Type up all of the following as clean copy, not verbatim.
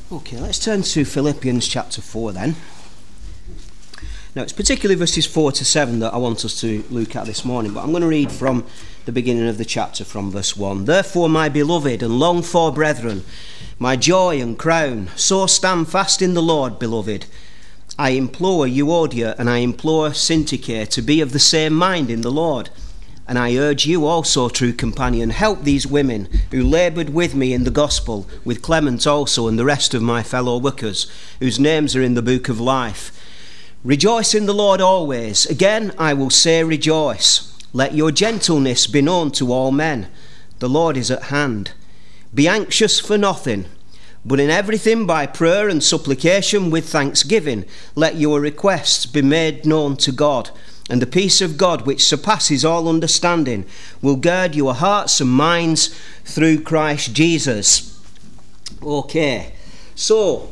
Okay, let's turn to Philippians chapter 4 then. Now, it's particularly verses 4 to 7 that I want us to look at this morning, but I'm going to read from the beginning of the chapter from verse 1. Therefore, my beloved and longed for brethren, my joy and crown, so stand fast in the Lord, beloved. I implore Euodia and I implore Syntyche to be of the same mind in the Lord. And I urge you also, true companion, help these women who laboured with me in the gospel, with Clement also and the rest of my fellow workers, whose names are in the book of life. Rejoice in the Lord always. Again, I will say rejoice. Let your gentleness be known to all men. The Lord is at hand. Be anxious for nothing, but in everything by prayer and supplication with thanksgiving, let your requests be made known to God. And the peace of God, which surpasses all understanding, will guard your hearts and minds through Christ Jesus. Okay, so,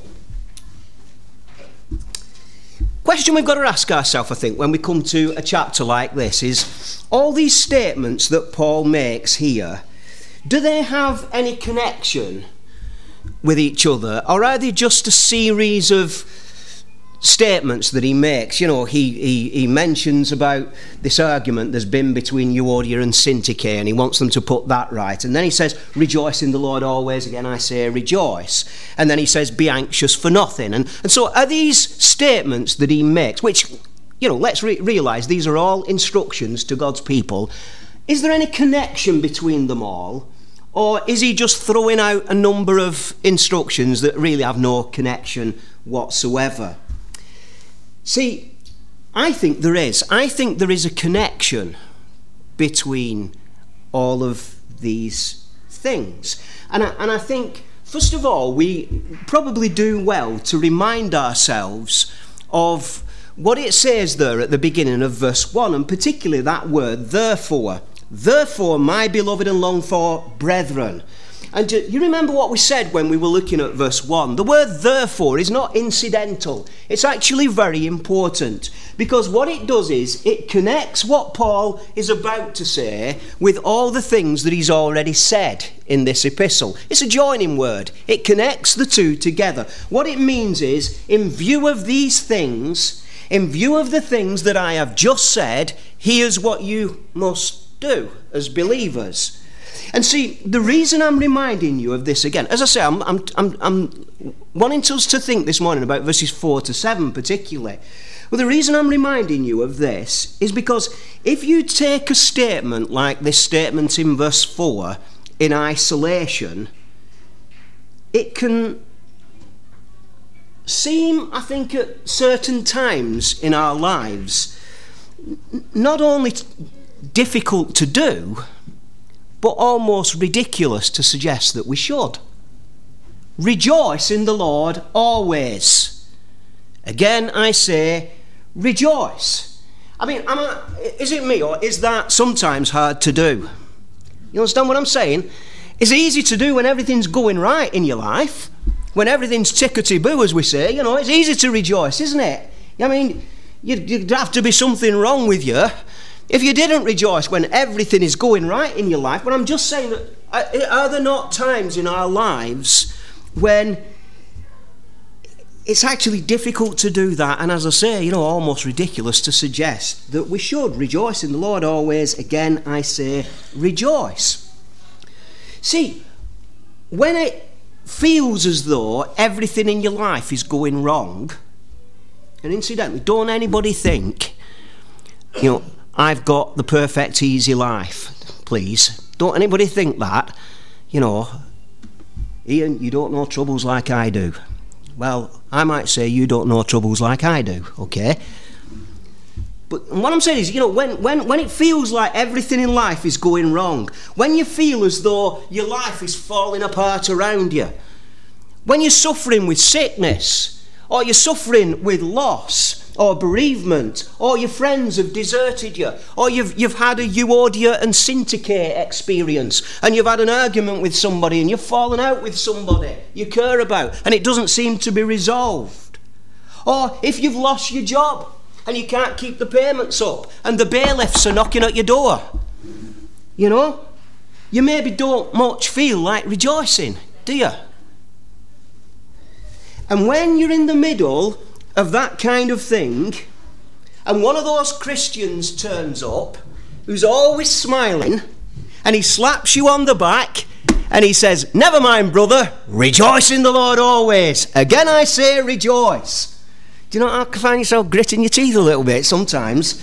question we've got to ask ourselves, I think, when we come to a chapter like this is, all these statements that Paul makes here, do they have any connection with each other, or are they just a series of statements that he makes? You know, he mentions about this argument there's been between Euodia and Syntyche, and he wants them to put that right. And then he says, rejoice in the Lord always. Again, I say rejoice. And then he says, be anxious for nothing. And so are these statements that he makes, which, you know, let's realise these are all instructions to God's people. Is there any connection between them all? Or is he just throwing out a number of instructions that really have no connection whatsoever? See, I think there is. I think there is a connection between all of these things. And I think, first of all, we probably do well to remind ourselves of what it says there at the beginning of verse 1, and particularly that word, therefore. Therefore, my beloved and longed for brethren. And you remember what we said when we were looking at verse 1? The word therefore is not incidental. It's actually very important, because what it does is it connects what Paul is about to say with all the things that he's already said in this epistle. It's a joining word. It connects the two together. What it means is, in view of these things, in view of the things that I have just said, here's what you must do as believers. And see, the reason I'm reminding you of this again, as I say, I'm wanting us to think this morning about verses 4 to 7 particularly. Well, the reason I'm reminding you of this is because if you take a statement like this statement in verse 4 in isolation, it can seem, I think, at certain times in our lives, not only difficult to do, but almost ridiculous to suggest that we should. Rejoice in the Lord always. Again, I say, rejoice. I mean, is it me, or is that sometimes hard to do? You understand what I'm saying? It's easy to do when everything's going right in your life, when everything's tickety-boo, as we say. You know, it's easy to rejoice, isn't it? I mean, you'd have to be something wrong with you if you didn't rejoice when everything is going right in your life. But I'm just saying that, are there not times in our lives when it's actually difficult to do that, and as I say, you know, almost ridiculous to suggest that we should rejoice in the Lord always. Again, I say rejoice. See, when it feels as though everything in your life is going wrong, and incidentally, don't anybody think, you know, I've got the perfect easy life, please. Don't anybody think that. You know, Ian, you don't know troubles like I do. Well, I might say you don't know troubles like I do, okay? But what I'm saying is, you know, when it feels like everything in life is going wrong, when you feel as though your life is falling apart around you, when you're suffering with sickness, or you're suffering with loss, or bereavement, or your friends have deserted you, or you've had a Euodia and Syntyche experience, and you've had an argument with somebody, and you've fallen out with somebody you care about, and it doesn't seem to be resolved. Or if you've lost your job, and you can't keep the payments up, and the bailiffs are knocking at your door, you know, you maybe don't much feel like rejoicing, do you? And when you're in the middle of that kind of thing, and one of those Christians turns up who's always smiling, and he slaps you on the back and he says, "Never mind, brother, rejoice in the Lord always. Again I say rejoice." Do you not find yourself gritting your teeth a little bit sometimes?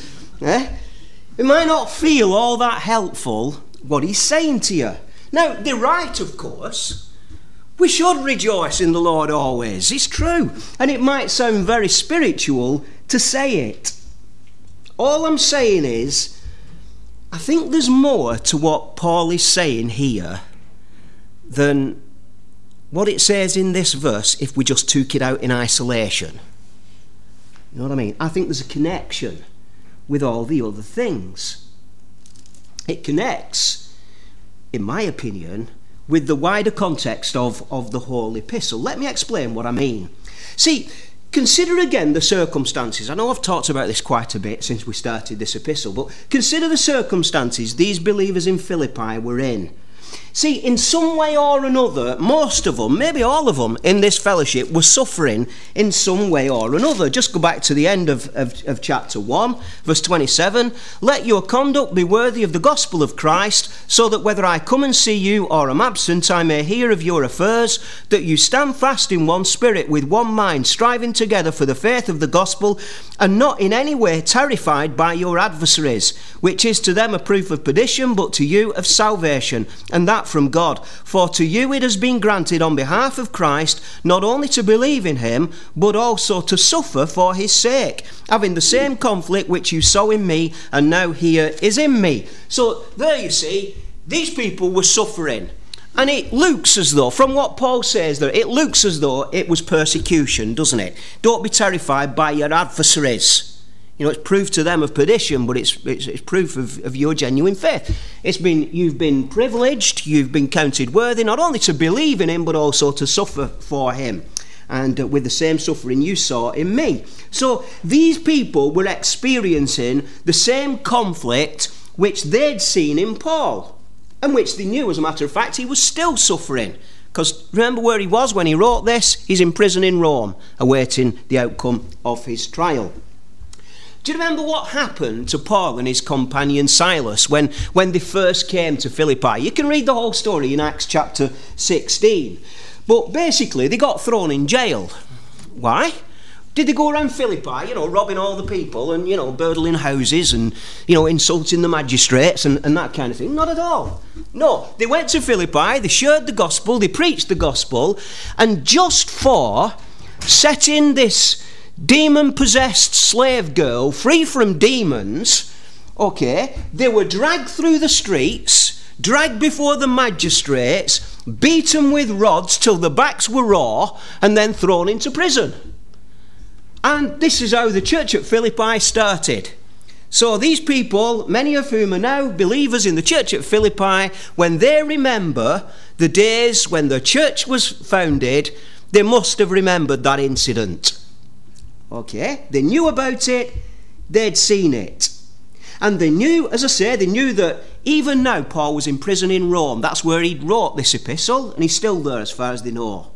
It might not feel all that helpful what he's saying to you. Now, they're right, of course. We should rejoice in the Lord always. It's true. And it might sound very spiritual to say it. All I'm saying is, I think there's more to what Paul is saying here than what it says in this verse if we just took it out in isolation. You know what I mean? I think there's a connection with all the other things. It connects, in my opinion, with the wider context of the whole epistle. Let me explain what I mean. See, consider again the circumstances. I know I've talked about this quite a bit since we started this epistle, but consider the circumstances these believers in Philippi were in. See, in some way or another, most of them, maybe all of them in this fellowship were suffering in some way or another. Just go back to the end of chapter 1, verse 27. "Let your conduct be worthy of the gospel of Christ, so that whether I come and see you or am absent, I may hear of your affairs, that you stand fast in one spirit, with one mind, striving together for the faith of the gospel, and not in any way terrified by your adversaries, which is to them a proof of perdition, but to you of salvation, and that from God. For to you it has been granted on behalf of Christ, not only to believe in him, but also to suffer for his sake, having the same conflict which you saw in me, and now here is in me." So there you see, these people were suffering. And it looks as though, from what Paul says there, it looks as though it was persecution, doesn't it? Don't be terrified by your adversaries. You know, it's proof to them of perdition, but it's proof of your genuine faith. You've been privileged, you've been counted worthy, not only to believe in him, but also to suffer for him, and with the same suffering you saw in me. So these people were experiencing the same conflict which they'd seen in Paul, and which they knew, as a matter of fact, he was still suffering. Because remember where he was when he wrote this? He's in prison in Rome, awaiting the outcome of his trial. Do you remember what happened to Paul and his companion Silas when they first came to Philippi? You can read the whole story in Acts chapter 16. But basically, they got thrown in jail. Why? Did they go around Philippi, robbing all the people and, burgling houses and, insulting the magistrates and that kind of thing? Not at all. No, they went to Philippi, they shared the gospel, they preached the gospel, and just for setting this demon-possessed slave girl free from demons, they were dragged through the streets, dragged before the magistrates, beaten with rods till the backs were raw, and then thrown into prison. And this is how the church at Philippi started. So these people, many of whom are now believers in the church at Philippi, when they remember the days when the church was founded, they must have remembered that incident. They knew about it, they'd seen it. And they knew, as I say, they knew that even now Paul was in prison in Rome. That's where he wrote this epistle, and he's still there as far as they know.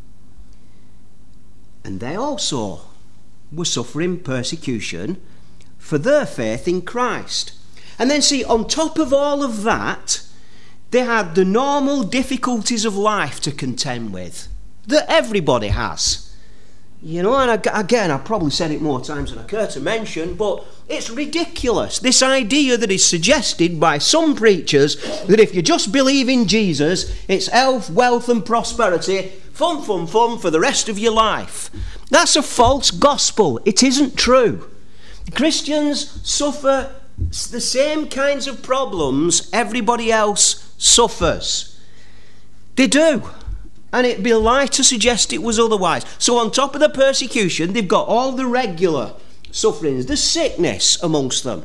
And they also were suffering persecution for their faith in Christ. And then see, on top of all of that, they had the normal difficulties of life to contend with, that everybody has. And again, I've probably said it more times than I care to mention, but it's ridiculous. This idea that is suggested by some preachers that if you just believe in Jesus, it's health, wealth and prosperity, fun for the rest of your life. That's a false gospel. It isn't true. Christians suffer the same kinds of problems everybody else suffers. They do. And it'd be a lie to suggest it was otherwise. So on top of the persecution, they've got all the regular sufferings. There's sickness amongst them.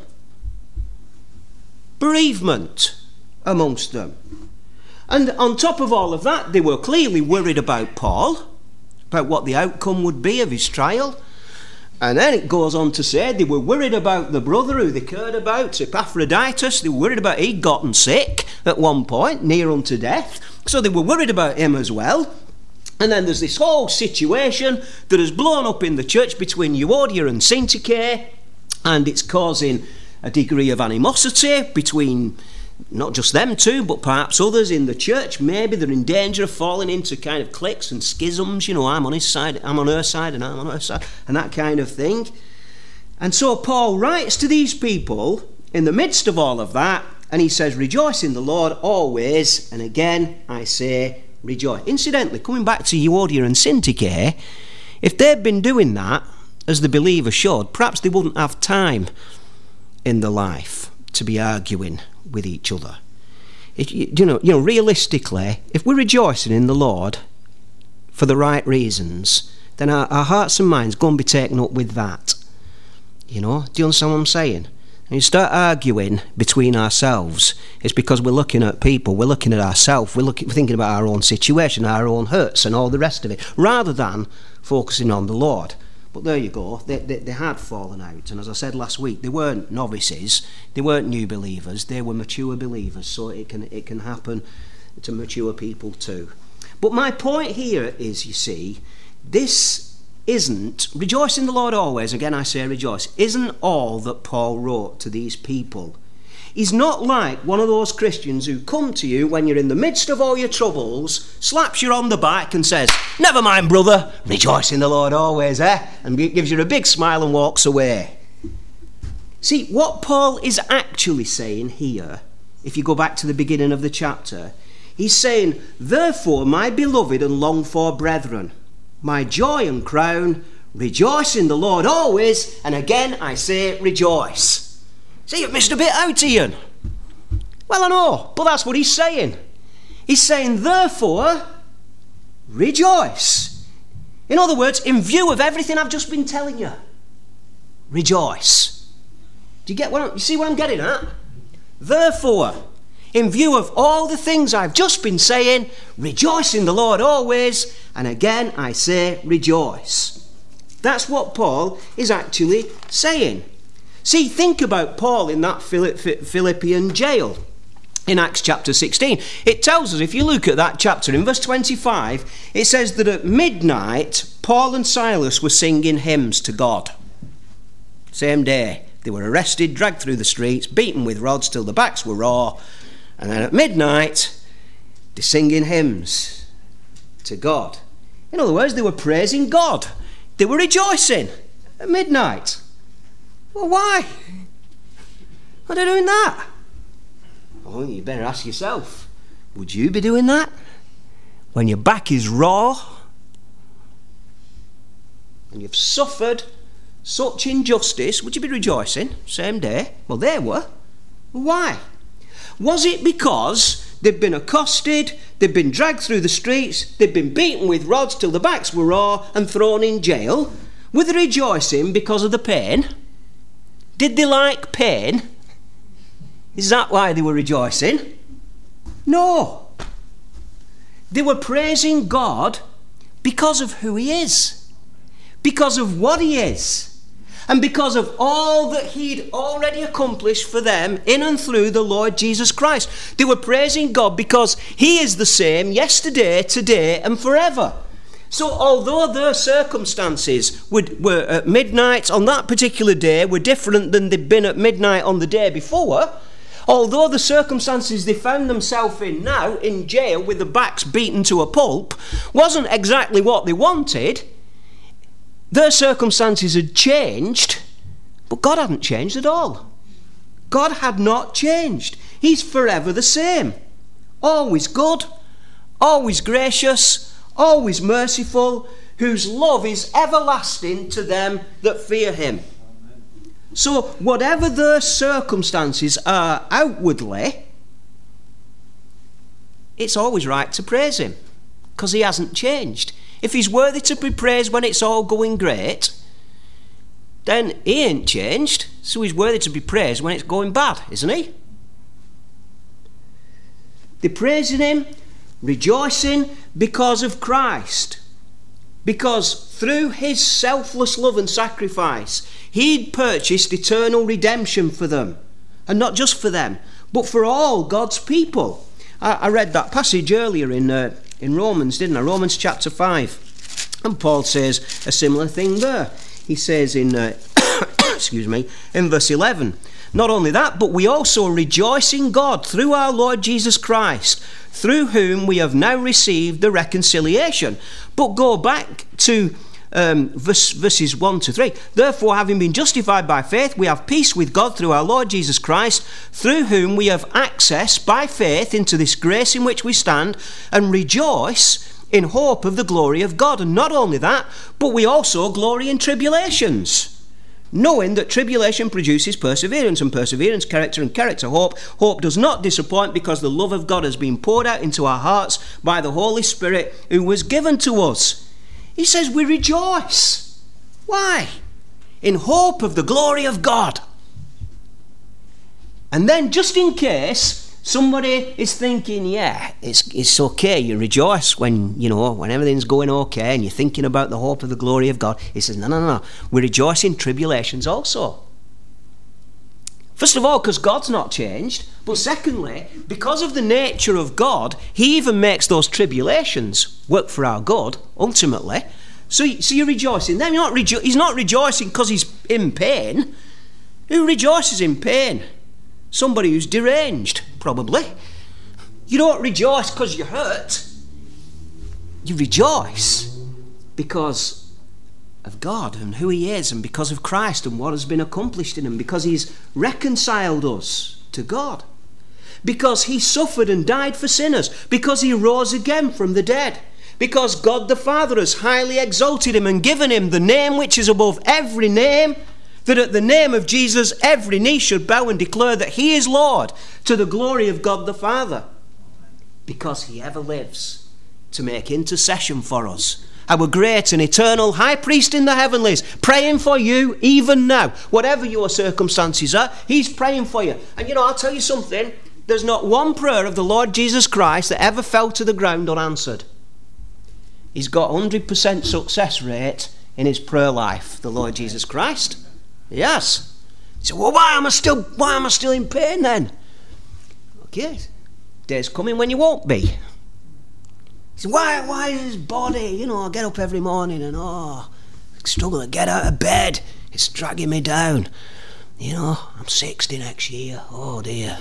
Bereavement amongst them. And on top of all of that, they were clearly worried about Paul, about what the outcome would be of his trial. And then it goes on to say they were worried about the brother who they cared about, Epaphroditus. They were worried about he'd gotten sick at one point, near unto death. So they were worried about him as well. And then there's this whole situation that has blown up in the church between Euodia and Syntyche, and it's causing a degree of animosity between not just them two, but perhaps others in the church. Maybe they're in danger of falling into kind of cliques and schisms. You know, I'm on his side, I'm on her side, and I'm on her side, and that kind of thing. And so Paul writes to these people in the midst of all of that, and he says, rejoice in the Lord always, and again I say rejoice. Incidentally, coming back to Euodia and Syntyche, if they'd been doing that, as the believer should, perhaps they wouldn't have time in their life to be arguing with each other. Realistically, if we're rejoicing in the Lord for the right reasons, then our hearts and minds going to be taken up with that. Do you understand what I'm saying? And you start arguing between ourselves, it's because we're looking at people, we're looking at ourselves, we're thinking about our own situation, our own hurts and all the rest of it, rather than focusing on the Lord. But there you go, they had fallen out, and as I said last week, they weren't novices, they weren't new believers, they were mature believers, so it can happen to mature people too. But my point here is, you see, this isn't, rejoice in the Lord always, again I say rejoice, isn't all that Paul wrote to these people. He's not like one of those Christians who come to you when you're in the midst of all your troubles, slaps you on the back and says, never mind brother, rejoice in the Lord always, and gives you a big smile and walks away. See, what Paul is actually saying here, if you go back to the beginning of the chapter, he's saying, therefore my beloved and longed for brethren, my joy and crown, rejoice in the Lord always, and again I say rejoice. See, you've missed a bit out, Ian. Well, I know, but that's what he's saying. He's saying, therefore, rejoice. In other words, in view of everything I've just been telling you, rejoice. Do you get you see what I'm getting at? Therefore, in view of all the things I've just been saying, rejoice in the Lord always, and again I say rejoice. That's what Paul is actually saying. See, think about Paul in that Philippian jail in Acts chapter 16. It tells us, if you look at that chapter, in verse 25, it says that at midnight, Paul and Silas were singing hymns to God. Same day. They were arrested, dragged through the streets, beaten with rods till the backs were raw, and then at midnight, they're singing hymns to God. In other words, they were praising God. They were rejoicing at midnight. Well, why? Are they doing that? Well, you better ask yourself, would you be doing that? When your back is raw and you've suffered such injustice, would you be rejoicing same day? Well, they were. Why? Was it because they'd been accosted, they'd been dragged through the streets, they'd been beaten with rods till the backs were raw and thrown in jail? Were they rejoicing because of the pain? Did they like pain? Is that why they were rejoicing? No. They were praising God because of who he is, because of what he is, and because of all that he'd already accomplished for them in and through the Lord Jesus Christ. They were praising God because he is the same yesterday, today, and forever. So although their circumstances were at midnight on that particular day were different than they'd been at midnight on the day before, although the circumstances they found themselves in now, in jail with the backs beaten to a pulp, wasn't exactly what they wanted, their circumstances had changed, but God hadn't changed at all. God had not changed. He's forever the same. Always good, always gracious, always merciful, whose love is everlasting to them that fear him. So whatever their circumstances are outwardly, it's always right to praise him, because he hasn't changed. If he's worthy to be praised when it's all going great, then he ain't changed, so he's worthy to be praised when it's going bad, isn't he? They're praising him, rejoicing because of Christ, because through his selfless love and sacrifice he'd purchased eternal redemption for them, and not just for them but for all God's people. I read that passage earlier in in Romans, didn't I? Romans chapter 5. And Paul says a similar thing there. He says in, in verse 11, not only that, but we also rejoice in God through our Lord Jesus Christ, through whom we have now received the reconciliation. But go back to verses 1 to 3. Therefore, having been justified by faith, we have peace with God through our Lord Jesus Christ, through whom we have access by faith into this grace in which we stand, and rejoice in hope of the glory of God. And not only that, but we also glory in tribulations, knowing that tribulation produces perseverance, and perseverance, character, and character, hope. Hope does not disappoint, because the love of God has been poured out into our hearts by the Holy Spirit who was given to us. He says we rejoice. Why? In hope of the glory of God. And then, just in case somebody is thinking, yeah, it's okay, you rejoice when everything's going okay and you're thinking about the hope of the glory of God. He says, no. We rejoice in tribulations also. First of all, because God's not changed. But secondly, because of the nature of God, he even makes those tribulations work for our good, ultimately. So you rejoice in them. He's not rejoicing because he's in pain. Who rejoices in pain? Somebody who's deranged, probably. You don't rejoice because you're hurt. You rejoice because of God and who he is, and because of Christ and what has been accomplished in him, because he's reconciled us to God, because he suffered and died for sinners, because he rose again from the dead, because God the Father has highly exalted him and given him the name which is above every name, that at the name of Jesus every knee should bow and declare that he is Lord, to the glory of God the Father, because he ever lives to make intercession for us. Our great and eternal high priest in the heavenlies, praying for you even now. Whatever your circumstances are, he's praying for you. And I'll tell you something, there's not one prayer of the Lord Jesus Christ that ever fell to the ground unanswered. He's got 100% success rate in his prayer life, the Lord Jesus Christ. Yes. So, well, why am I still in pain then? Okay, day's coming when you won't be. So why is his body, I get up every morning and I struggle to get out of bed. It's dragging me down. I'm 60 next year. Oh dear,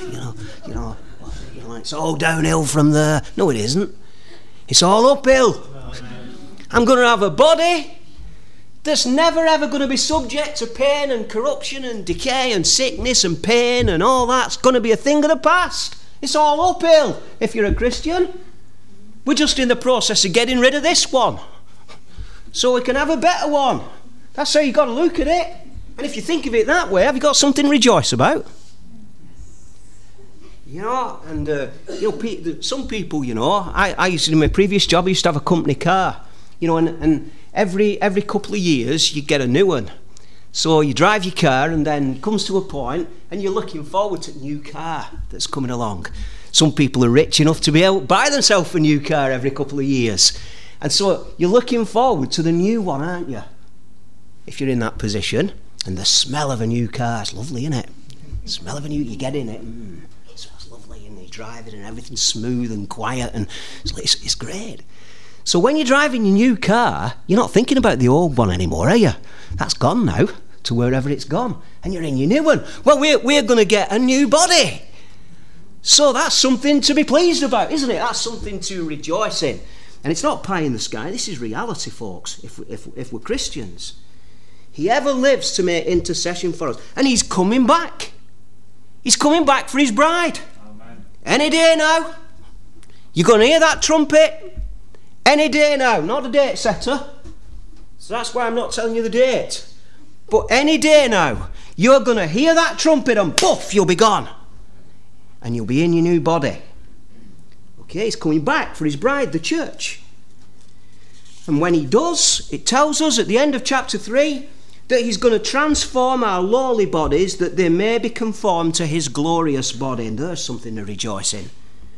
it's all downhill from there. No, it isn't. It's all uphill. I'm going to have a body that's never ever going to be subject to pain and corruption and decay and sickness and pain and all that's going to be a thing of the past. It's all uphill if you're a Christian. We're just in the process of getting rid of this one so we can have a better one. That's how you've got to look at it. And if you think of it that way, have you got something to rejoice about? Some people, I used to, in my previous job, I used to have a company car, and every couple of years you get a new one. So you drive your car and then it comes to a point and you're looking forward to a new car that's coming along. Some people are rich enough to be able to buy themselves a new car every couple of years. And so you're looking forward to the new one, aren't you? If you're in that position. And the smell of a new car is lovely, isn't it? The smell of a new, you get in it, it smells lovely, and you drive it and everything's smooth and quiet, and it's great. So when you're driving your new car, you're not thinking about the old one anymore, are you? That's gone now, to wherever it's gone. And you're in your new one. Well, we're going to get a new body. So that's something to be pleased about, isn't it? That's something to rejoice in. And it's not pie in the sky. This is reality, folks, if we're Christians. He ever lives to make intercession for us. And he's coming back. He's coming back for his bride. Amen. Any day now. You're going to hear that trumpet any day now. Not a date setter. So that's why I'm not telling you the date. But any day now, you're going to hear that trumpet and poof, you'll be gone. And you'll be in your new body. Okay, he's coming back for his bride, the church. And when he does, it tells us at the end of chapter 3 that he's going to transform our lowly bodies that they may be conformed to his glorious body. And there's something to rejoice in.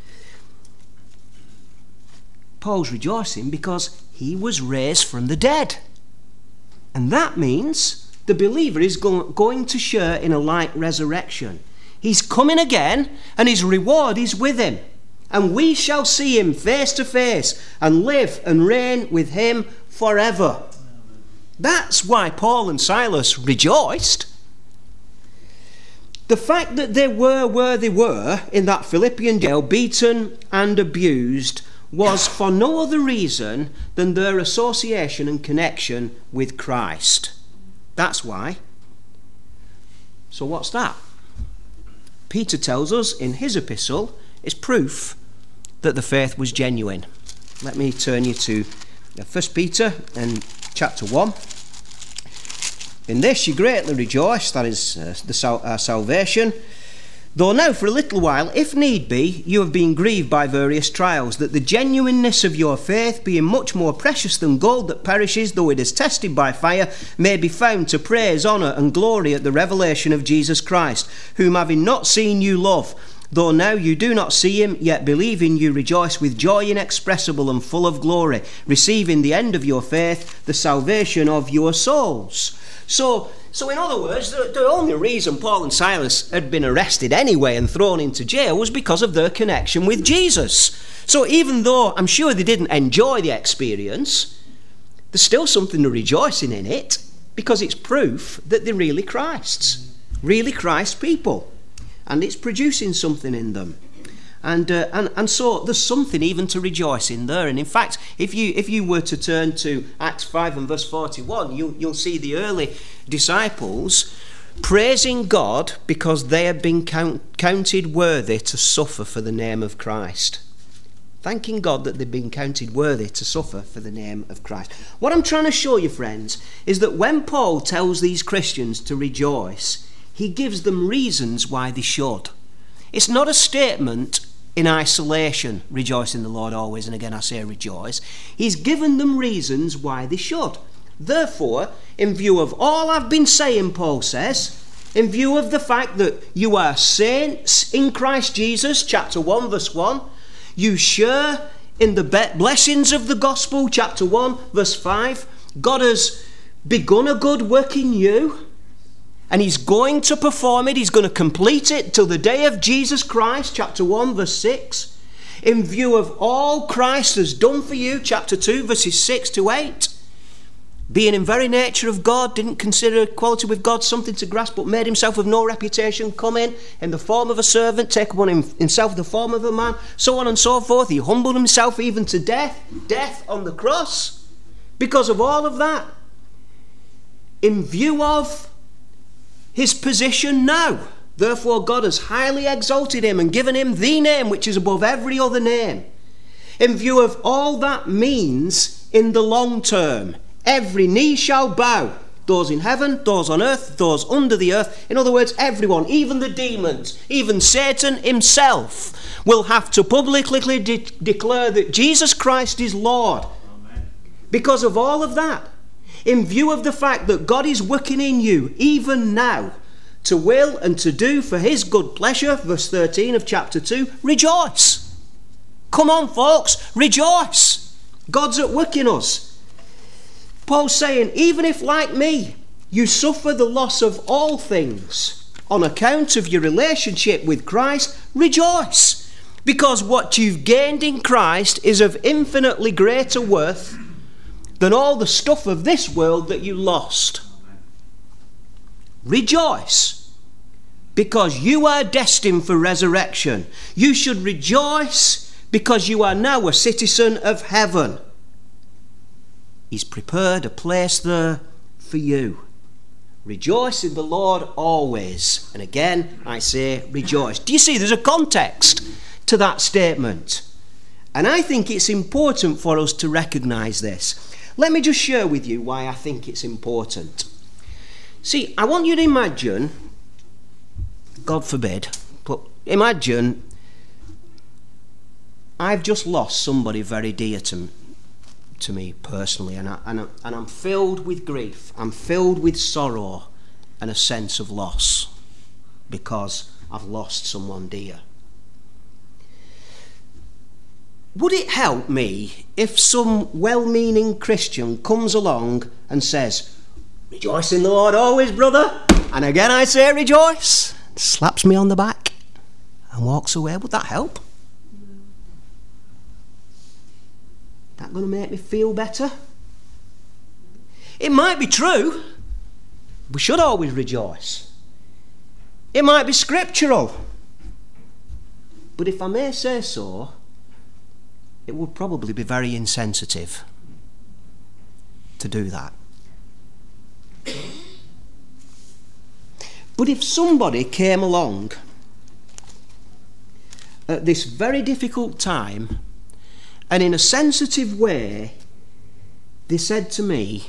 Paul's rejoicing because he was raised from the dead. And that means the believer is going to share in a like resurrection. He's coming again and his reward is with him. and we shall see him face to face and live and reign with him forever. That's why Paul and Silas rejoiced. The fact that they were where they were in that Philippian jail, beaten and abused, was for no other reason than their association and connection with Christ. That's why. So what's that? Peter tells us in his epistle it's proof that the faith was genuine. Let me turn you to 1 Peter and chapter 1. In this you greatly rejoice, that is our salvation, though now for a little while, if need be, you have been grieved by various trials, that the genuineness of your faith, being much more precious than gold that perishes, though it is tested by fire, may be found to praise, honour and glory at the revelation of Jesus Christ, whom having not seen you love, though now you do not see him, yet believing you rejoice with joy inexpressible and full of glory, receiving the end of your faith, the salvation of your souls. So in other words, the only reason Paul and Silas had been arrested anyway and thrown into jail was because of their connection with Jesus. So even though I'm sure they didn't enjoy the experience, there's still something to rejoicing in it, because it's proof that they're really Christ's people, and it's producing something in them. And so there's something even to rejoice in there. And in fact, if you were to turn to Acts 5 and verse 41, you'll see the early disciples praising God because they had been counted worthy to suffer for the name of Christ. Thanking God that they've been counted worthy to suffer for the name of Christ. What I'm trying to show you, friends, is that when Paul tells these Christians to rejoice, he gives them reasons why they should. It's not a statement in isolation, rejoice in the Lord always, and again I say rejoice. He's given them reasons why they should. Therefore, in view of all I've been saying, Paul says, in view of the fact that you are saints in Christ Jesus, chapter 1, verse 1, you share in the blessings of the gospel, chapter 1, verse 5, God has begun a good work in you, and he's going to perform it. He's going to complete it till the day of Jesus Christ, chapter 1, verse 6. In view of all Christ has done for you, chapter 2, verses 6 to 8. Being in very nature of God, didn't consider equality with God something to grasp, but made himself of no reputation, come in the form of a servant, take upon himself the form of a man, so on and so forth. He humbled himself even to death on the cross. Because of all of that, in view of his position now, therefore God has highly exalted him and given him the name which is above every other name. In view of all that means in the long term, every knee shall bow, those in heaven, those on earth, those under the earth. In other words, everyone, even the demons, even Satan himself, will have to publicly declare that Jesus Christ is Lord. Amen. Because of all of that, in view of the fact that God is working in you even now to will and to do for his good pleasure, verse 13 of chapter 2, rejoice. Come on, folks, rejoice. God's at work in us. Paul's saying, even if, like me, you suffer the loss of all things on account of your relationship with Christ, rejoice. Because what you've gained in Christ is of infinitely greater worth than all the stuff of this world that you lost. Rejoice, because you are destined for resurrection. You should rejoice because you are now a citizen of heaven. He's prepared a place there for you. Rejoice in the Lord always. And again, I say rejoice. Do you see there's a context to that statement? And I think it's important for us to recognise this. Let me just share with you why I think it's important. See, I want you to imagine, God forbid, but imagine I've just lost somebody very dear to me personally, and I'm filled with grief. I'm filled with sorrow and a sense of loss because I've lost someone dear. Would it help me if some well-meaning Christian comes along and says, rejoice in the Lord always, brother, and again I say rejoice, slaps me on the back and walks away? Would that help? That going to make me feel better? It might be true. We should always rejoice. It might be scriptural. But if I may say so, it would probably be very insensitive to do that. But if somebody came along at this very difficult time and in a sensitive way they said to me,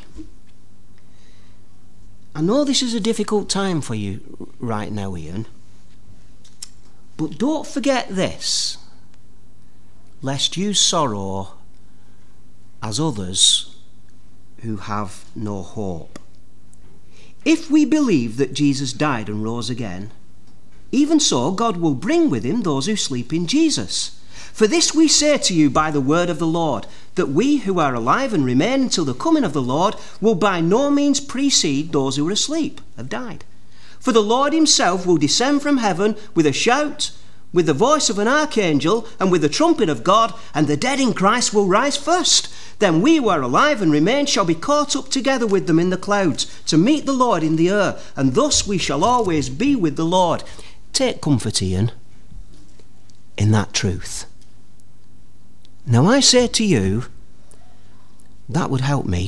I know this is a difficult time for you right now, Ian, but don't forget this, lest you sorrow as others who have no hope. If we believe that Jesus died and rose again, even so God will bring with him those who sleep in Jesus. For this we say to you by the word of the Lord, that we who are alive and remain until the coming of the Lord will by no means precede those who are asleep, have died. For the Lord himself will descend from heaven with a shout, with the voice of an archangel, and with the trumpet of God, and the dead in Christ will rise first. Then we who are alive and remain shall be caught up together with them in the clouds, to meet the Lord in the air, and thus we shall always be with the Lord. Take comfort, Ian, in that truth. Now I say to you, that would help me.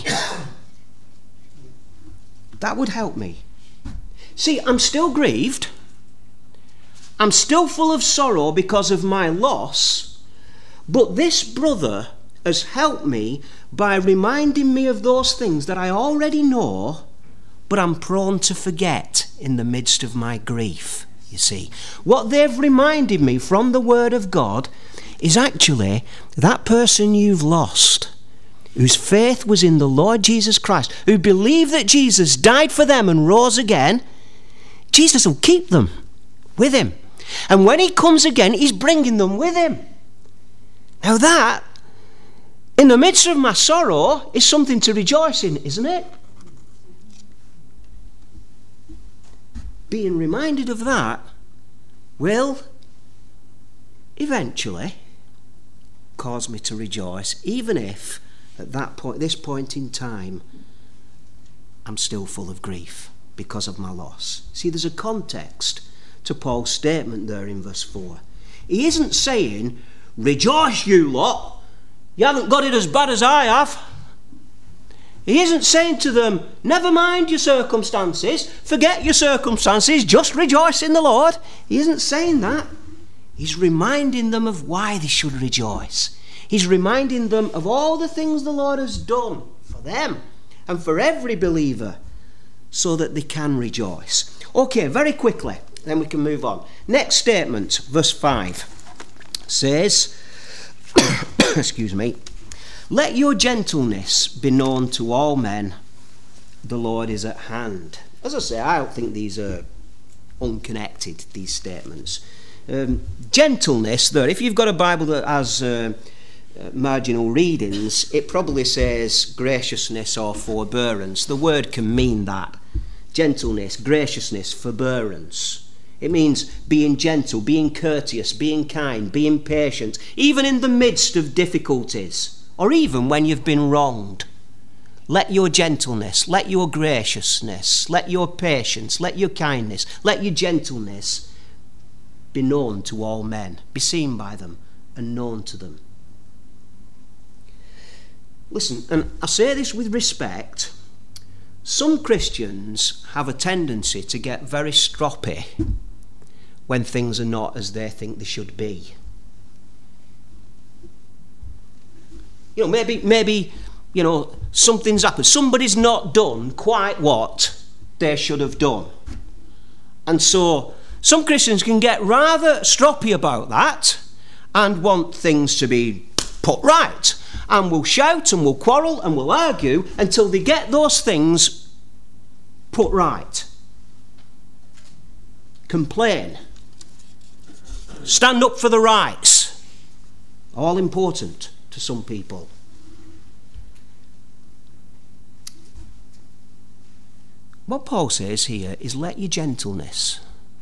That would help me. See, I'm still grieved. I'm still full of sorrow because of my loss, but this brother has helped me by reminding me of those things that I already know, but I'm prone to forget in the midst of my grief, you see. What they've reminded me from the Word of God is actually that person you've lost, whose faith was in the Lord Jesus Christ, who believed that Jesus died for them and rose again. Jesus will keep them with him. And when he comes again, he's bringing them with him. Now that, in the midst of my sorrow, is something to rejoice in, isn't it? Being reminded of that will eventually cause me to rejoice, even if at this point in time, I'm still full of grief because of my loss. See, there's a context to Paul's statement there in verse 4. He isn't saying, rejoice you lot, you haven't got it as bad as I have. He isn't saying to them, never mind your circumstances, forget your circumstances, just rejoice in the Lord. He isn't saying that. He's reminding them of why they should rejoice. He's reminding them of all the things the Lord has done for them and for every believer so that they can rejoice. Okay, very quickly, then we can move on. Next statement, verse 5, says, excuse me, let your gentleness be known to all men, the Lord is at hand. As I say, I don't think these are unconnected, these statements. Gentleness, there, if you've got a Bible that has marginal readings, it probably says graciousness or forbearance. The word can mean that. Gentleness, graciousness, forbearance. It means being gentle, being courteous, being kind, being patient, even in the midst of difficulties, or even when you've been wronged. Let your gentleness, let your graciousness, let your patience, let your kindness, let your gentleness be known to all men, be seen by them and known to them. Listen, and I say this with respect, some Christians have a tendency to get very stroppy when things are not as they think they should be. You know, maybe, you know, something's happened. Somebody's not done quite what they should have done. And so some Christians can get rather stroppy about that and want things to be put right. And will shout and will quarrel and will argue until they get those things put right. Complain. Stand up for the rights. All important to some people. What Paul says here is let your gentleness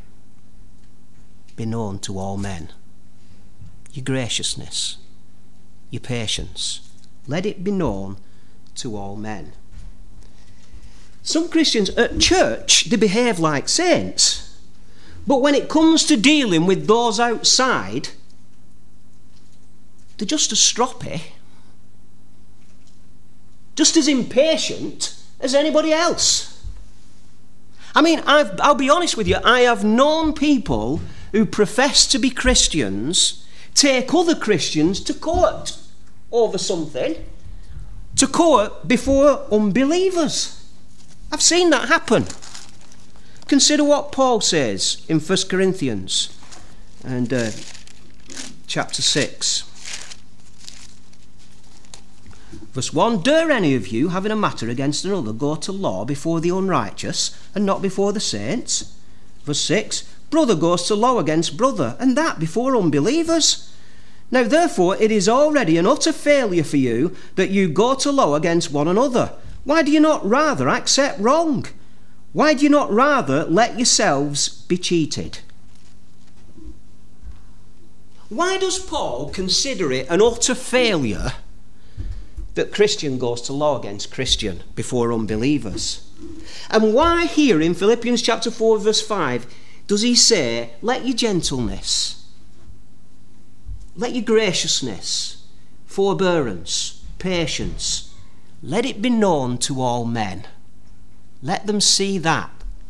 be known to all men. Your graciousness, your patience, Let it be known to all men. Some Christians at church, they behave like saints. But when it comes to dealing with those outside, they're just as stroppy, just as impatient as anybody else. I mean, I'll be honest with you, I have known people who profess to be Christians take other Christians to court over something, to court before unbelievers. I've seen that happen. Consider what Paul says in 1 Corinthians and chapter 6. Verse 1, dare any of you, having a matter against another, go to law before the unrighteous and not before the saints? Verse 6, brother goes to law against brother, and that before unbelievers. Now therefore it is already an utter failure for you that you go to law against one another. Why do you not rather accept wrong? Why do you not rather let yourselves be cheated? Why does Paul consider it an utter failure that Christian goes to law against Christian before unbelievers? And why here in Philippians chapter 4 verse 5 does he say, let your gentleness, let your graciousness, forbearance, patience, let it be known to all men. Let them see that.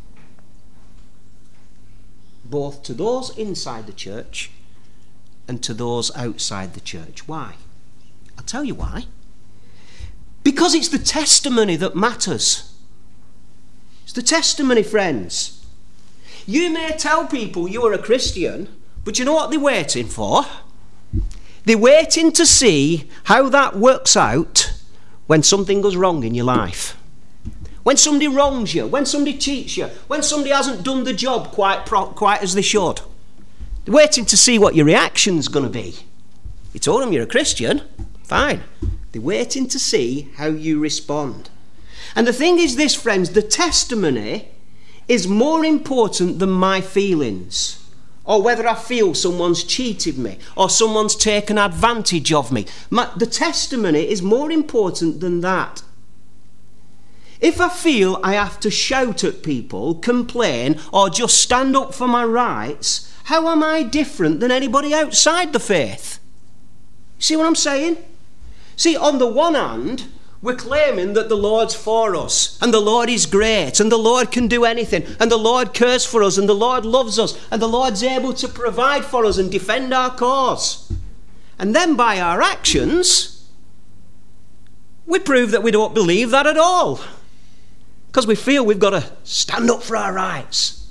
Both to those inside the church and to those outside the church. Why? I'll tell you why. Because it's the testimony that matters. It's the testimony, friends. You may tell people you are a Christian, but you know what they're waiting for? They're waiting to see how that works out when something goes wrong in your life. When somebody wrongs you, when somebody cheats you, when somebody hasn't done the job quite as they should. They're waiting to see what your reaction's going to be. You told them you're a Christian, fine. They're waiting to see how you respond. And the thing is this, friends, the testimony is more important than my feelings, or whether I feel someone's cheated me or someone's taken advantage of me. The testimony is more important than that. If I feel I have to shout at people, complain, or just stand up for my rights, how am I different than anybody outside the faith? See what I'm saying? See, on the one hand, we're claiming that the Lord's for us, and the Lord is great, and the Lord can do anything, and the Lord cares for us, and the Lord loves us, and the Lord's able to provide for us and defend our cause. And then by our actions, we prove that we don't believe that at all, because we feel we've got to stand up for our rights.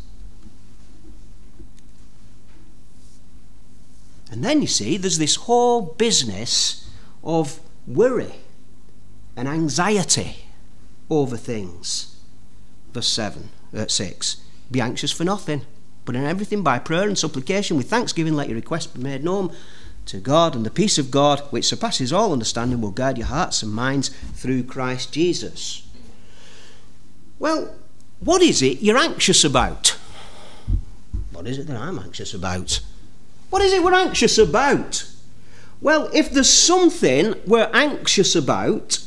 And then you see, there's this whole business of worry and anxiety over things. Verse 6. Be anxious for nothing, but in everything by prayer and supplication with thanksgiving let your requests be made known to God, and the peace of God, which surpasses all understanding, will guard your hearts and minds through Christ Jesus. Well, what is it you're anxious about? What is it that I'm anxious about? What is it we're anxious about? Well, if there's something we're anxious about,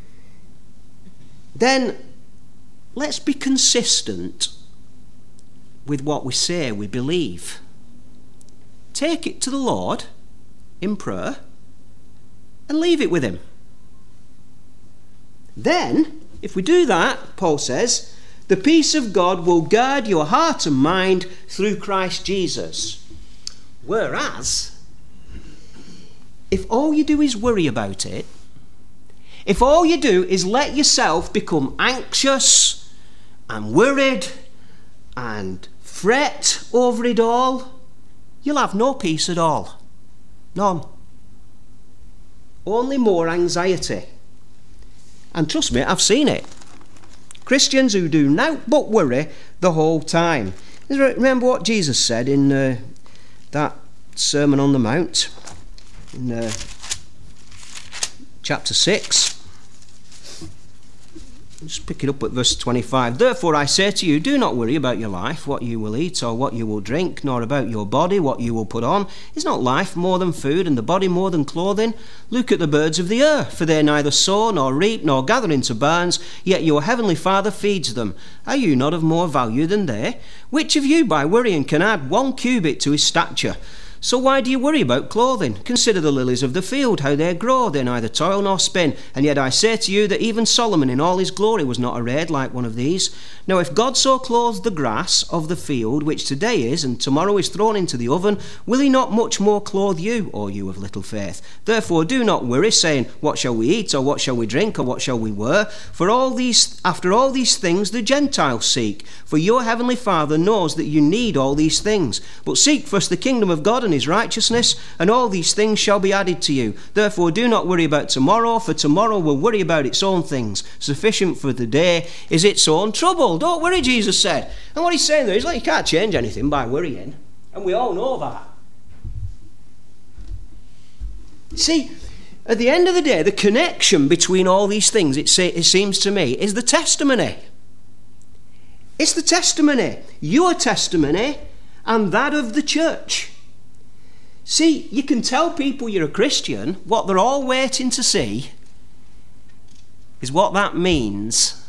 then let's be consistent with what we say we believe. Take it to the Lord in prayer and leave it with him. Then, if we do that, Paul says, the peace of God will guard your heart and mind through Christ Jesus. Whereas, if all you do is worry about it, if all you do is let yourself become anxious and worried and fret over it all, you'll have no peace at all. None. Only more anxiety. And trust me, I've seen it. Christians who do naught but worry the whole time. Remember what Jesus said in that Sermon on the Mount? In chapter 6. Just pick it up at verse 25. Therefore I say to you, do not worry about your life, what you will eat or what you will drink, nor about your body, what you will put on. Is not life more than food, and the body more than clothing? Look at the birds of the air, for they neither sow, nor reap, nor gather into barns, yet your heavenly Father feeds them. Are you not of more value than they? Which of you by worrying can add 1 cubit to his stature? So why do you worry about clothing? Consider the lilies of the field, how they grow. They neither toil nor spin. And yet I say to you that even Solomon in all his glory was not arrayed like one of these. Now if God so clothes the grass of the field, which today is and tomorrow is thrown into the oven, will he not much more clothe you, O you of little faith? Therefore do not worry, saying, what shall we eat, or what shall we drink, or what shall we wear? For after all these things the Gentiles seek. For your heavenly Father knows that you need all these things. But seek first the kingdom of God and his righteousness, and all these things shall be added to you. Therefore do not worry about tomorrow, for tomorrow will worry about its own things. Sufficient for the day is its own trouble. Don't worry, Jesus said. And what he's saying there is, like, you can't change anything by worrying, and we all know that. See, at the end of the day, the connection between all these things, it seems to me, is the testimony. It's the testimony, your testimony and that of the church. See, you can tell people you're a Christian. What they're all waiting to see is what that means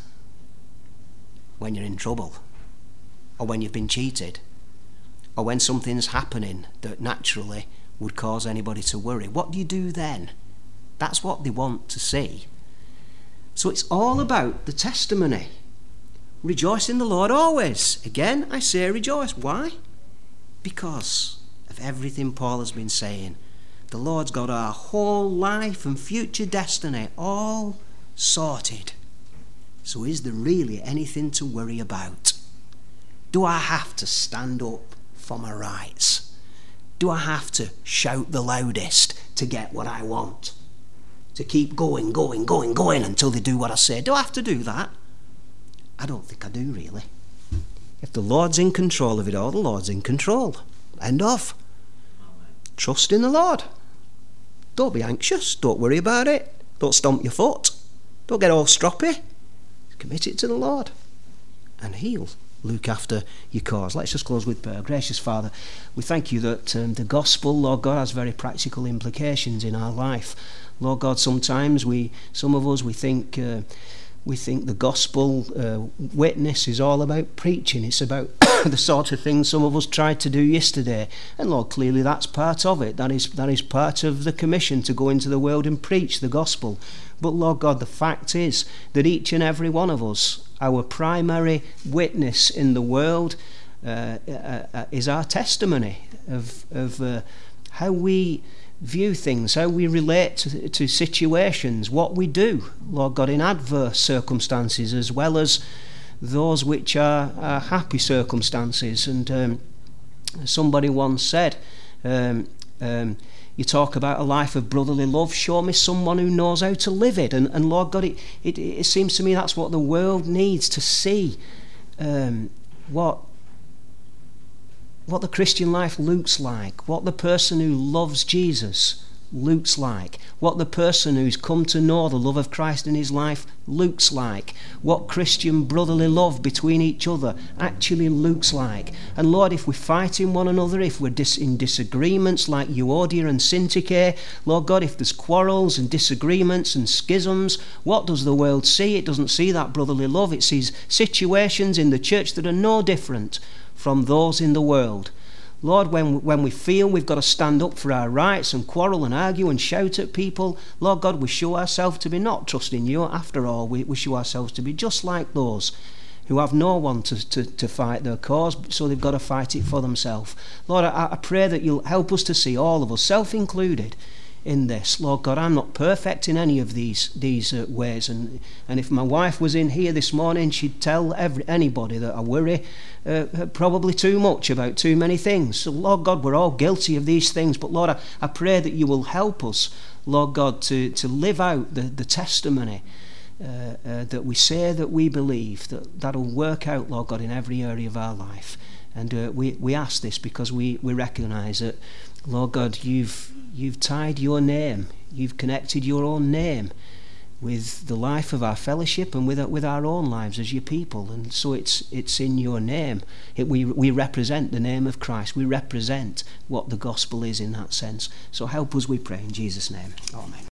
when you're in trouble, or when you've been cheated, or when something's happening that naturally would cause anybody to worry. What do you do then? That's what they want to see. So it's all about the testimony. Rejoice in the Lord always. Again, I say rejoice. Why? Because of everything Paul has been saying. The Lord's got our whole life and future destiny all sorted. So is there really anything to worry about? Do I have to stand up for my rights? Do I have to shout the loudest to get what I want? To keep going until they do what I say? Do I have to do that? I don't think I do, really. If the Lord's in control of it all, the Lord's in control. End of. Trust in the Lord. Don't be anxious. Don't worry about it. Don't stomp your foot. Don't get all stroppy. Commit it to the Lord, and He'll look after your cause. Let's just close with prayer. Gracious Father, we thank you that the gospel, Lord God, has very practical implications in our life. Lord God, sometimes some of us think the gospel witness is all about preaching. It's about the sort of thing some of us tried to do yesterday. And Lord, clearly that's part of it. That is part of the commission to go into the world and preach the gospel. But Lord God, the fact is that each and every one of us, our primary witness in the world is our testimony of how we view things, how we relate to situations, what we do, Lord God, in adverse circumstances as well as those which are happy circumstances. And somebody once said, you talk about a life of brotherly love, show me someone who knows how to live it. And Lord God, it seems to me that's what the world needs to see, what the Christian life looks like, what the person who loves Jesus looks like, what the person who's come to know the love of Christ in his life looks like, what Christian brotherly love between each other actually looks like. And Lord, if we're fighting one another, if we're in disagreements like Euodia and Syntyche, Lord God, if there's quarrels and disagreements and schisms, what does the world see? It doesn't see that brotherly love. It sees situations in the church that are no different from those in the world. Lord, when we feel we've got to stand up for our rights and quarrel and argue and shout at people, Lord God, we show ourselves to be not trusting you. After all, we show ourselves to be just like those who have no one to fight their cause, so they've got to fight it for themselves. Lord, I pray that you'll help us to see, all of us, self-included, in this. Lord God, I'm not perfect in any of these ways, and if my wife was in here this morning, she'd tell anybody that I worry probably too much about too many things. So Lord God, we're all guilty of these things, but Lord, I pray that you will help us, Lord God, to live out the testimony that we say that we believe, that'll work out, Lord God, in every area of our life. And we ask this because we recognise that, Lord God, you've tied your name, you've connected your own name with the life of our fellowship and with our own lives as your people. And so it's in your name. We represent the name of Christ. We represent what the gospel is in that sense. So help us, we pray, in Jesus' name. Amen.